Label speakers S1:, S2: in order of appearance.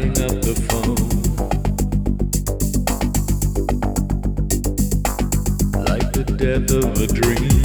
S1: hang up the phone like the death of a dream.